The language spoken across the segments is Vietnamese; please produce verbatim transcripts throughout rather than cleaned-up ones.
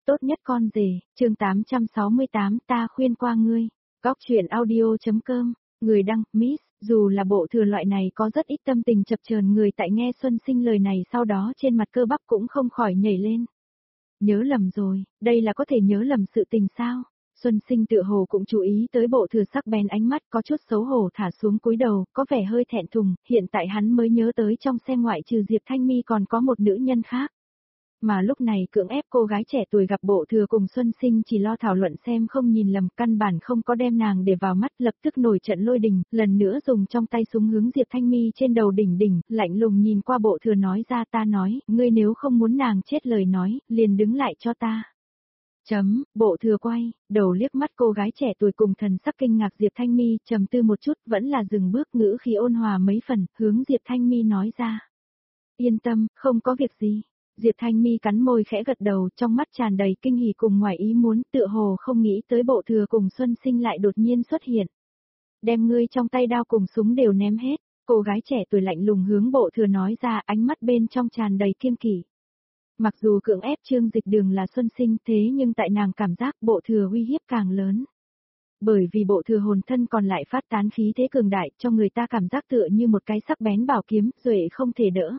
Tốt nhất con rể, chương tám trăm sáu mươi tám ta khuyên qua ngươi. Góc truyện audio.com, người đăng, Miss, dù là bộ thừa loại này có rất ít tâm tình chập chờn người tại nghe Xuân Sinh lời này sau đó trên mặt cơ bắp cũng không khỏi nhảy lên. Nhớ lầm rồi, đây là có thể nhớ lầm sự tình sao? Xuân Sinh tựa hồ cũng chú ý tới bộ thừa sắc bén ánh mắt có chút xấu hổ thả xuống cúi đầu, có vẻ hơi thẹn thùng, hiện tại hắn mới nhớ tới trong xe ngoại trừ Diệp Thanh Mi còn có một nữ nhân khác. Mà lúc này cưỡng ép cô gái trẻ tuổi gặp bộ thừa cùng Xuân Sinh chỉ lo thảo luận xem không nhìn lầm, căn bản không có đem nàng để vào mắt, lập tức nổi trận lôi đình, lần nữa dùng trong tay súng hướng Diệp Thanh Mi trên đầu đỉnh đỉnh, lạnh lùng nhìn qua bộ thừa nói ra ta nói, ngươi nếu không muốn nàng chết lời nói, liền đứng lại cho ta. Chấm, bộ thừa quay, đầu liếc mắt cô gái trẻ tuổi cùng thần sắc kinh ngạc Diệp Thanh Mi, trầm tư một chút, vẫn là dừng bước ngữ khí ôn hòa mấy phần, hướng Diệp Thanh Mi nói ra. Yên tâm, không có việc gì. Diệp Thanh Mi cắn môi khẽ gật đầu, trong mắt tràn đầy kinh hỉ cùng ngoài ý muốn, tựa hồ không nghĩ tới bộ thừa cùng Xuân Sinh lại đột nhiên xuất hiện. Đem ngươi trong tay đao cùng súng đều ném hết, cô gái trẻ tuổi lạnh lùng hướng bộ thừa nói ra, ánh mắt bên trong tràn đầy kiêng kỵ. Mặc dù cưỡng ép Trương Dịch Đường là Xuân Sinh thế nhưng tại nàng cảm giác bộ thừa uy hiếp càng lớn. Bởi vì bộ thừa hồn thân còn lại phát tán khí thế cường đại cho người ta cảm giác tựa như một cái sắc bén bảo kiếm, duệ không thể đỡ.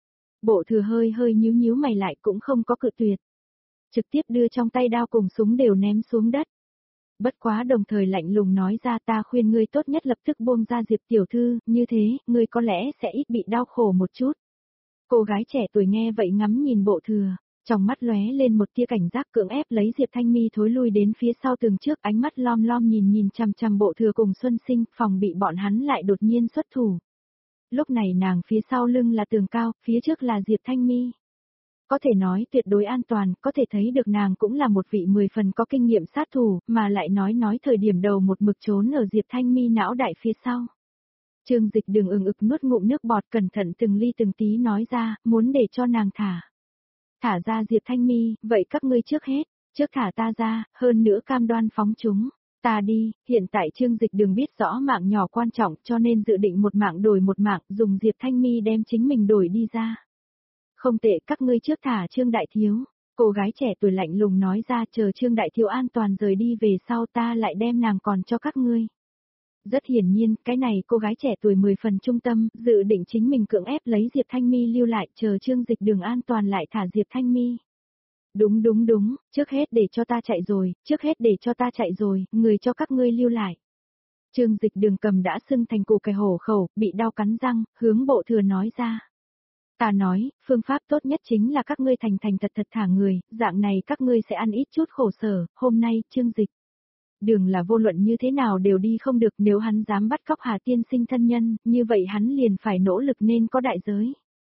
Bộ thừa hơi hơi nhíu nhíu mày lại cũng không có cự tuyệt. Trực tiếp đưa trong tay đao cùng súng đều ném xuống đất. Bất quá đồng thời lạnh lùng nói ra ta khuyên ngươi tốt nhất lập tức buông ra Diệp tiểu thư, như thế, ngươi có lẽ sẽ ít bị đau khổ một chút. Cô gái trẻ tuổi nghe vậy ngắm nhìn bộ thừa, trong mắt lóe lên một tia cảnh giác cưỡng ép lấy Diệp Thanh Mi thối lui đến phía sau tường trước, ánh mắt lom lom nhìn nhìn chằm chằm bộ thừa cùng Xuân Sinh, phòng bị bọn hắn lại đột nhiên xuất thủ. Lúc này nàng phía sau lưng là tường cao, phía trước là Diệp Thanh Mi. Có thể nói tuyệt đối an toàn, có thể thấy được nàng cũng là một vị mười phần có kinh nghiệm sát thủ, mà lại nói nói thời điểm đầu một mực trốn ở Diệp Thanh Mi não đại phía sau. Trương Dịch Đường ừng ực nuốt ngụm nước bọt, cẩn thận từng ly từng tí nói ra, muốn để cho nàng thả. Thả ra Diệp Thanh Mi, vậy các ngươi trước hết, trước thả ta ra, hơn nữa cam đoan phóng chúng. Ta đi, hiện tại Trương Dịch Đường biết rõ mạng nhỏ quan trọng cho nên dự định một mạng đổi một mạng, dùng Diệp Thanh Mi đem chính mình đổi đi ra. Không tệ, các ngươi trước thả Trương Đại Thiếu. Cô gái trẻ tuổi lạnh lùng nói ra, chờ Trương Đại Thiếu an toàn rời đi về sau ta lại đem nàng còn cho các ngươi. Rất hiển nhiên, cái này cô gái trẻ tuổi mười phần trung tâm, dự định chính mình cưỡng ép lấy Diệp Thanh Mi lưu lại, chờ Trương Dịch Đường an toàn lại thả Diệp Thanh Mi. Đúng đúng đúng, trước hết để cho ta chạy rồi, trước hết để cho ta chạy rồi, người cho các ngươi lưu lại. Trương Dịch Đường cầm đã sưng thành củ cải hổ khẩu, bị đau cắn răng, hướng bộ thừa nói ra. Ta nói, phương pháp tốt nhất chính là các ngươi thành thành thật thật thả người, dạng này các ngươi sẽ ăn ít chút khổ sở, hôm nay, Trương Dịch Đường là vô luận như thế nào đều đi không được, nếu hắn dám bắt cóc Hà tiên sinh thân nhân, như vậy hắn liền phải nỗ lực nên có đại giới.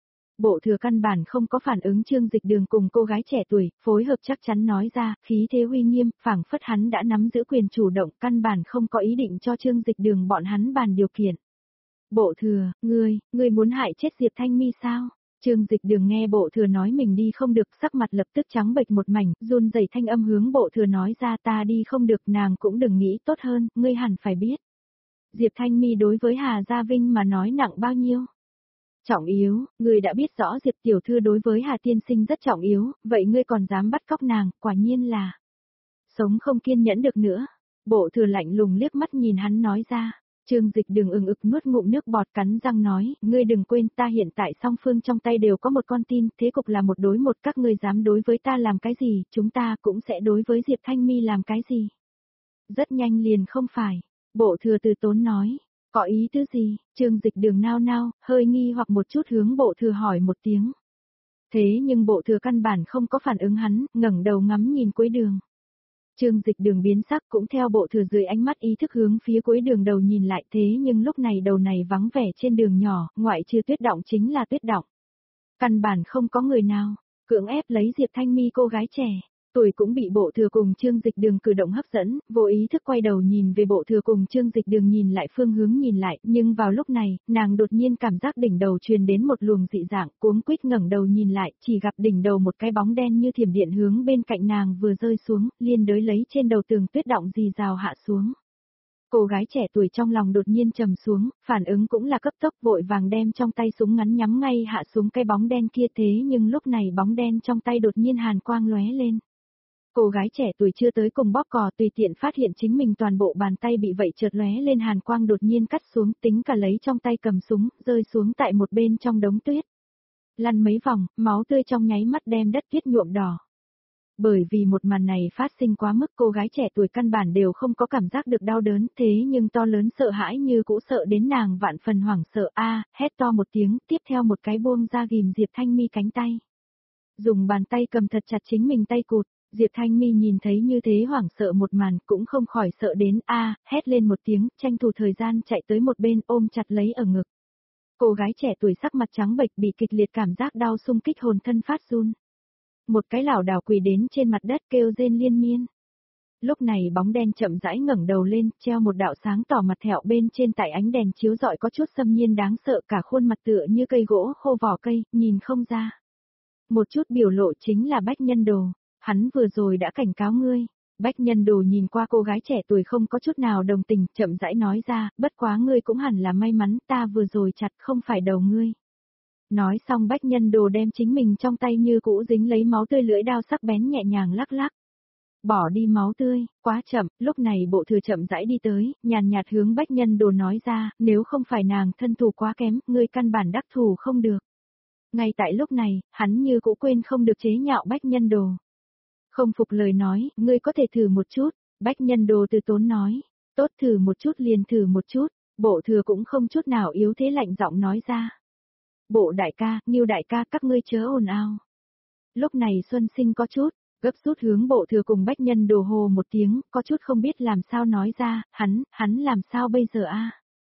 Bộ thừa căn bản không có phản ứng Trương Dịch Đường cùng cô gái trẻ tuổi, phối hợp chắc chắn nói ra, khí thế uy nghiêm, phảng phất hắn đã nắm giữ quyền chủ động, căn bản không có ý định cho Trương Dịch Đường bọn hắn bàn điều kiện. Bộ thừa, ngươi, ngươi muốn hại chết Diệp Thanh Mi sao? Trương Dịch Đường nghe bộ thừa nói mình đi không được, sắc mặt lập tức trắng bệch một mảnh, run rẩy thanh âm hướng bộ thừa nói ra ta đi không được, nàng cũng đừng nghĩ tốt hơn, ngươi hẳn phải biết. Diệp Thanh Mi đối với Hà Gia Vinh mà nói nặng bao nhiêu? Trọng yếu, ngươi đã biết rõ Diệp tiểu thư đối với Hà tiên sinh rất trọng yếu, vậy ngươi còn dám bắt cóc nàng, quả nhiên là sống không kiên nhẫn được nữa. Bộ thừa lạnh lùng liếc mắt nhìn hắn nói ra. Trương Dịch Đường ừng ực nuốt ngụm nước bọt cắn răng nói, ngươi đừng quên ta hiện tại song phương trong tay đều có một con tin, thế cục là một đối một, các ngươi dám đối với ta làm cái gì, chúng ta cũng sẽ đối với Diệp Thanh Mi làm cái gì. Rất nhanh liền không phải, bộ thừa từ tốn nói, có ý tứ gì, Trương Dịch Đường nao nao, hơi nghi hoặc một chút hướng bộ thừa hỏi một tiếng. Thế nhưng bộ thừa căn bản không có phản ứng hắn, ngẩng đầu ngắm nhìn cuối đường. Trương Dịch Đường biến sắc cũng theo bộ thừa dưới ánh mắt ý thức hướng phía cuối đường đầu nhìn lại, thế nhưng lúc này đầu này vắng vẻ trên đường nhỏ, ngoại trừ tuyết động chính là tuyết động. Căn bản không có người nào, cưỡng ép lấy Diệp Thanh Mi cô gái trẻ, tuổi cũng bị bộ thừa cùng Trương Dịch Đường cử động hấp dẫn, vô ý thức quay đầu nhìn về bộ thừa cùng Trương Dịch Đường nhìn lại phương hướng nhìn lại, nhưng vào lúc này, nàng đột nhiên cảm giác đỉnh đầu truyền đến một luồng dị dạng, cuống quýt ngẩng đầu nhìn lại, chỉ gặp đỉnh đầu một cái bóng đen như thiểm điện hướng bên cạnh nàng vừa rơi xuống, liên đới lấy trên đầu tường tuyết động rì rào hạ xuống. Cô gái trẻ tuổi trong lòng đột nhiên trầm xuống, phản ứng cũng là cấp tốc, vội vàng đem trong tay súng ngắn nhắm ngay hạ xuống cái bóng đen kia, thế nhưng lúc này bóng đen trong tay đột nhiên hàn quang lóe lên. Cô gái trẻ tuổi chưa tới cùng bóp cò tùy tiện phát hiện chính mình toàn bộ bàn tay bị vậy chợt lóe lên hàn quang đột nhiên cắt xuống tính cả lấy trong tay cầm súng, rơi xuống tại một bên trong đống tuyết. Lăn mấy vòng, máu tươi trong nháy mắt đem đất tuyết nhuộm đỏ. Bởi vì một màn này phát sinh quá mức cô gái trẻ tuổi căn bản đều không có cảm giác được đau đớn thế nhưng to lớn sợ hãi như cũ sợ đến nàng vạn phần hoảng sợ a hét to một tiếng tiếp theo một cái buông ra ghim Diệp Thanh Mi cánh tay. Dùng bàn tay cầm thật chặt chính mình tay cụt, Diệp Thanh Mi nhìn thấy như thế hoảng sợ một màn cũng không khỏi sợ đến a hét lên một tiếng tranh thủ thời gian chạy tới một bên ôm chặt lấy ở ngực. Cô gái trẻ tuổi sắc mặt trắng bệch bị kịch liệt cảm giác đau xung kích hồn thân phát run. Một cái lảo đảo quỳ đến trên mặt đất kêu rên liên miên. Lúc này bóng đen chậm rãi ngẩng đầu lên, treo một đạo sáng tỏ mặt thẹo bên trên tại ánh đèn chiếu rọi có chút xâm nhiên đáng sợ cả khuôn mặt tựa như cây gỗ khô vỏ cây, nhìn không ra. Một chút biểu lộ chính là Bách Nhân Đồ, hắn vừa rồi đã cảnh cáo ngươi. Bách Nhân Đồ nhìn qua cô gái trẻ tuổi không có chút nào đồng tình, chậm rãi nói ra, bất quá ngươi cũng hẳn là may mắn ta vừa rồi chặt không phải đầu ngươi. Nói xong Bách Nhân Đồ đem chính mình trong tay như cũ dính lấy máu tươi lưỡi đao sắc bén nhẹ nhàng lắc lắc. Bỏ đi máu tươi, quá chậm, lúc này bộ thừa chậm rãi đi tới, nhàn nhạt hướng Bách Nhân Đồ nói ra, nếu không phải nàng thân thủ quá kém, ngươi căn bản đắc thủ không được. Ngay tại lúc này, hắn như cũ quên không được chế nhạo Bách Nhân Đồ. Không phục lời nói, ngươi có thể thử một chút, Bách Nhân Đồ từ tốn nói, tốt thử một chút liền thử một chút, bộ thừa cũng không chút nào yếu thế lạnh giọng nói ra. Bộ đại ca, Ngưu đại ca các ngươi chớ ồn ào. Lúc này Xuân Sinh có chút, gấp rút hướng bộ thừa cùng Bách Nhân Đồ hô một tiếng, có chút không biết làm sao nói ra, hắn, hắn làm sao bây giờ a?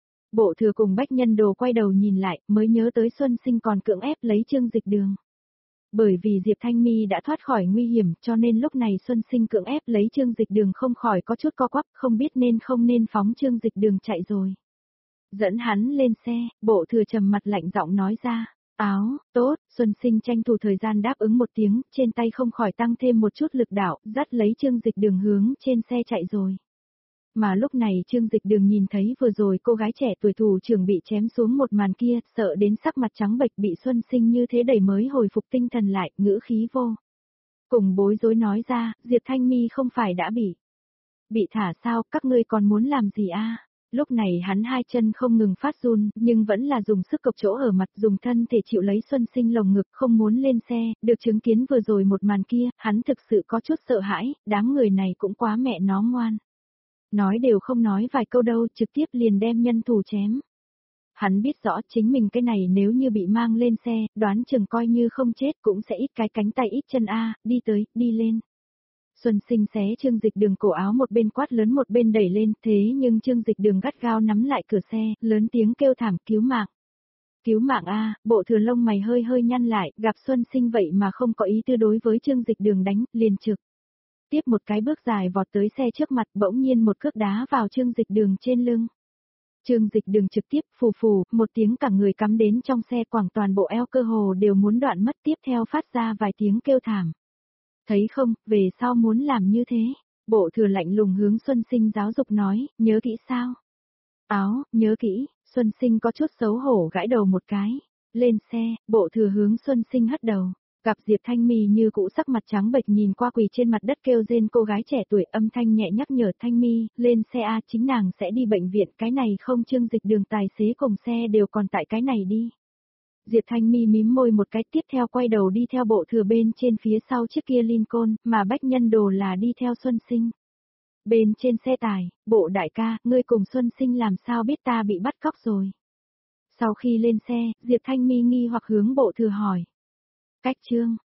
Bộ thừa cùng Bách Nhân Đồ quay đầu nhìn lại, mới nhớ tới Xuân Sinh còn cưỡng ép lấy Trương Dịch Đường. Bởi vì Diệp Thanh Mi đã thoát khỏi nguy hiểm cho nên lúc này Xuân Sinh cưỡng ép lấy Trương Dịch Đường không khỏi có chút co quắp, không biết nên không nên phóng Trương Dịch Đường chạy rồi. Dẫn hắn lên xe, bộ thừa trầm mặt lạnh giọng nói ra, áo, tốt, Xuân Sinh tranh thủ thời gian đáp ứng một tiếng, trên tay không khỏi tăng thêm một chút lực đạo, dắt lấy Trương Dịch Đường hướng trên xe chạy rồi. Mà lúc này Trương Dịch Đường nhìn thấy vừa rồi cô gái trẻ tuổi thủ trưởng bị chém xuống một màn kia, sợ đến sắc mặt trắng bệch bị Xuân Sinh như thế đẩy mới hồi phục tinh thần lại, ngữ khí vô. Cùng bối rối nói ra, Diệp Thanh Mi không phải đã bị. Bị thả sao, các ngươi còn muốn làm gì a? Lúc này hắn hai chân không ngừng phát run, nhưng vẫn là dùng sức cộc chỗ ở mặt dùng thân thể chịu lấy Xuân Sinh lồng ngực không muốn lên xe, được chứng kiến vừa rồi một màn kia, hắn thực sự có chút sợ hãi, đám người này cũng quá mẹ nó ngoan. Nói đều không nói vài câu đâu trực tiếp liền đem nhân thủ chém. Hắn biết rõ chính mình cái này nếu như bị mang lên xe, đoán chừng coi như không chết cũng sẽ ít cái cánh tay ít chân a, đi tới, đi lên. Xuân Sinh xé Trương Dịch Đường cổ áo một bên quát lớn một bên đẩy lên, thế nhưng Trương Dịch Đường gắt gao nắm lại cửa xe, lớn tiếng kêu thảm cứu mạng. Cứu mạng a, bộ thừa lông mày hơi hơi nhăn lại, gặp Xuân Sinh vậy mà không có ý tư đối với Trương Dịch Đường đánh, liền trực. Tiếp một cái bước dài vọt tới xe trước mặt bỗng nhiên một cước đá vào Trương Dịch Đường trên lưng. Trương Dịch Đường trực tiếp phù phù, một tiếng cả người cắm đến trong xe quảng toàn bộ eo cơ hồ đều muốn đoạn mất tiếp theo phát ra vài tiếng kêu thảm. Thấy không, về sau muốn làm như thế, bộ thừa lạnh lùng hướng Xuân Sinh giáo dục nói, nhớ kỹ sao? Áo, nhớ kỹ, Xuân Sinh có chút xấu hổ gãi đầu một cái. Lên xe, bộ thừa hướng Xuân Sinh hất đầu. Gặp Diệp Thanh Mi như cũ sắc mặt trắng bệch nhìn qua quỳ trên mặt đất kêu rên cô gái trẻ tuổi âm thanh nhẹ nhắc nhở Thanh Mi, lên xe A chính nàng sẽ đi bệnh viện cái này không Trương Dịch Đường tài xế cùng xe đều còn tại cái này đi. Diệp Thanh Mi mím môi một cái tiếp theo quay đầu đi theo bộ thừa bên trên phía sau chiếc kia Lincoln mà Bách Nhân Đồ là đi theo Xuân Sinh. Bên trên xe tải, bộ đại ca, ngươi cùng Xuân Sinh làm sao biết ta bị bắt cóc rồi. Sau khi lên xe, Diệp Thanh Mi nghi hoặc hướng bộ thừa hỏi. Cách Trương,